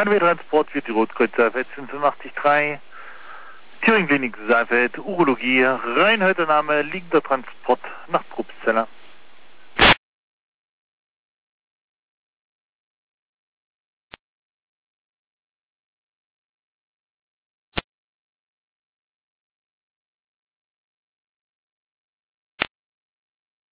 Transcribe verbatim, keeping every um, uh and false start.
K W Transport für die Rotkreuz Seifert fünfundachtzig Komma drei. Thüringen Klinik Seifert, Urologie, rein heute Name, liegender Transport nach Probstzella.